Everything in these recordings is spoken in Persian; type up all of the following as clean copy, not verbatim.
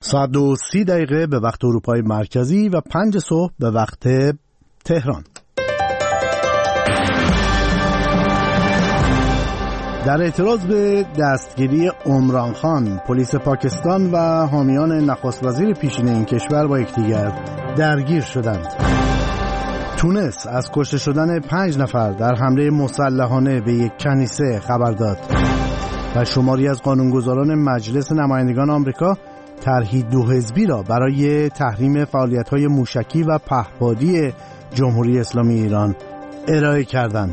ساعت 2:30 به وقت اروپای مرکزی و 5 صبح به وقت تهران. در اعتراض به دستگیری عمران خان، پلیس پاکستان و حامیان نخست وزیر پیشین این کشور با یکدیگر درگیر شدند. تونس از کشته شدن 5 نفر در حمله مسلحانه به یک کنیسه خبر داد و شماری از قانونگذاران مجلس نمایندگان آمریکا طرحی 2 حزبی را برای تحریم فعالیت‌های موشکی و پهپادی جمهوری اسلامی ایران ارائه کردند.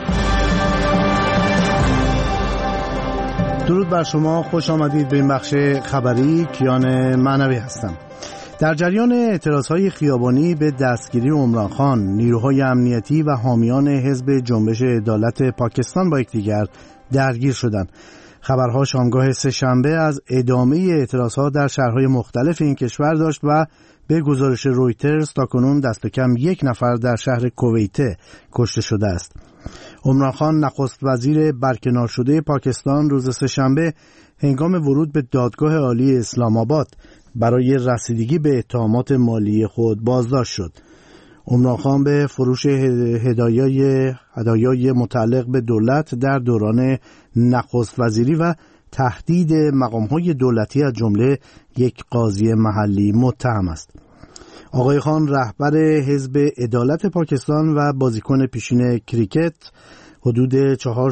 درود بر شما، خوش آمدید به این بخش خبری. کیان معنوی هستم. در جریان اعتراضهای خیابانی به دستگیری عمران خان، نیروهای امنیتی و حامیان حزب جنبش عدالت پاکستان با یکدیگر درگیر شدند. خبرها شامگاه سه‌شنبه از ادامه اعتراضها در شهرهای مختلف این کشور داشت و به گزارش رویترز تاکنون دست کم 1 نفر در شهر کویته کشته شده است. عمران خان نخست وزیر برکنار شده پاکستان روز سه‌شنبه هنگام ورود به دادگاه عالی اسلام آباد برای رسیدگی به اتهامات مالی خود بازداشت شد. عمران خان به فروش هدایای متعلق به دولت در دوران نخست وزیری و تهدید مقام‌های دولتی از جمله یک قاضی محلی متهم است. آقای خان رهبر حزب عدالت پاکستان و بازیکن پیشین کریکت حدود 4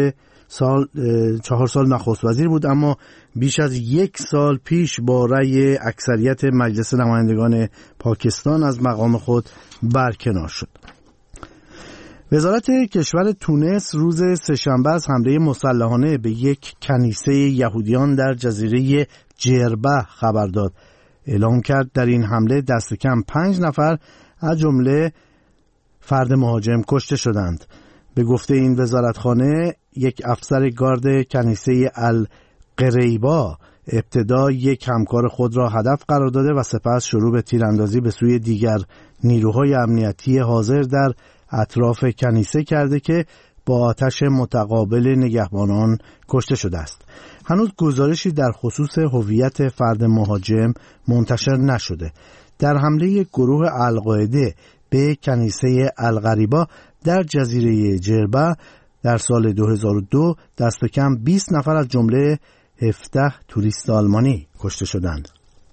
سال نخست وزیر بود، اما بیش از 1 سال پیش با رأی اکثریت مجلس نمایندگان پاکستان از مقام خود برکنار شد. وزارت کشور تونس روز سه‌شنبه از حمله مسلحانه به یک کنیسه یهودیان در جزیره جربه خبر داد. اعلام کرد در این حمله دست کم 5 نفر از جمله فرد مهاجم کشته شدند. به گفته این وزارتخانه، یک افسر گارد کنیسه القریبا ابتدا یک همکار خود را هدف قرار داده و سپس شروع به تیراندازی به سوی دیگر نیروهای امنیتی حاضر در اطراف کنیسه کرده که با آتش متقابل نگهبانان کشته شده است. هنوز گزارشی در خصوص هویت فرد مهاجم منتشر نشده. در حمله گروه القاعده به کنیسه القریبا در جزیره جربه در سال 2002 دست کم 20 نفر از جمله 17 توریست آلمانی کشته شدند.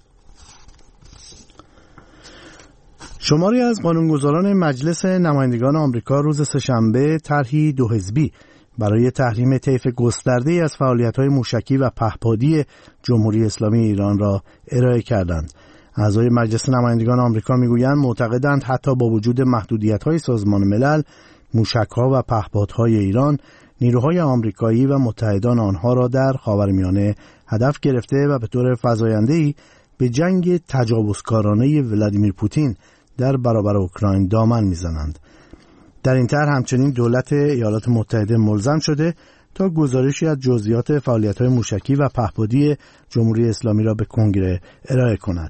شماری از قانونگذاران مجلس نمایندگان آمریکا روز سه‌شنبه طرحی 2 حزبی برای تحریم طیف گسترده‌ای از فعالیت‌های موشکی و پهپادی جمهوری اسلامی ایران را ارائه کردند. اعضای مجلس نمایندگان آمریکا میگویند معتقدند حتی با وجود محدودیت‌های سازمان ملل، موشک‌ها و پهپادهای ایران نیروهای آمریکایی و متحدان آنها را در خاورمیانه هدف گرفته و به طور فزاینده‌ای به جنگ تجاوزکارانه ولادیمیر پوتین در برابر اوکراین دامن میزنند. در این طرح همچنین دولت ایالات متحده ملزم شده تا گزارشی از جزئیات فعالیت‌های موشکی و پهپادی جمهوری اسلامی را به کنگره ارائه کند.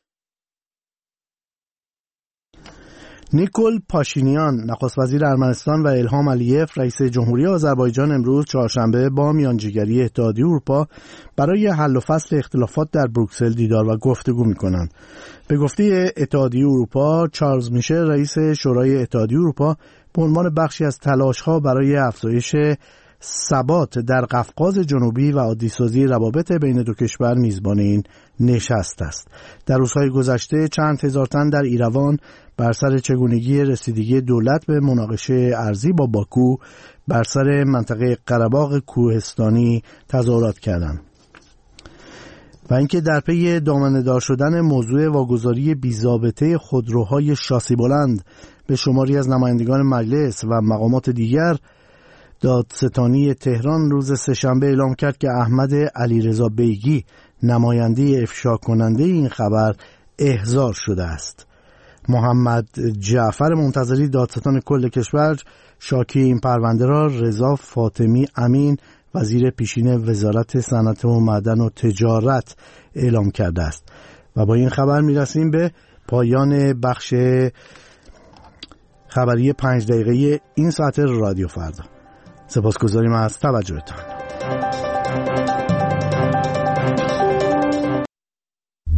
نیکول پاشینیان نخست وزیر ارمنستان و الهام علیف رئیس جمهوری آذربایجان امروز چهارشنبه با میانجیگری اتحادیه اروپا برای حل و فصل اختلافات در بروکسل دیدار و گفتگو می‌کنند. به گفته اتحادیه اروپا، چارلز میشل رئیس شورای اتحادیه اروپا به عنوان بخشی از تلاش‌ها برای افزایش ثبات در قفقاز جنوبی و عادی‌سازی روابط بین دو کشور میزبان این نشست است. در روزهای گذشته چند هزار تن در ایروان بر سر چگونگی رسیدگی دولت به مناقشه ارضی با باکو بر سر منطقه قره‌باغ کوهستانی تظاهرات کردند. و اینکه در پی دامنه‌دار شدن موضوع واگذاری بی‌ضابطه خودروهای شاسی بلند به شماری از نمایندگان مجلس و مقامات دیگر، دادستانی تهران روز سه‌شنبه اعلام کرد که احمد علیرضا بیگی نماینده افشا کننده این خبر احضار شده است. محمد جعفر منتظری دادستان کل کشور شاکی این پرونده را رضا فاطمی امین وزیر پیشین وزارت صنعت و معدن و تجارت اعلام کرده است. و با این خبر میرسیم به پایان بخش خبری 5 دقیقه‌ای این ساعت رادیو فردا. سپاسگزاریم از توجهتان.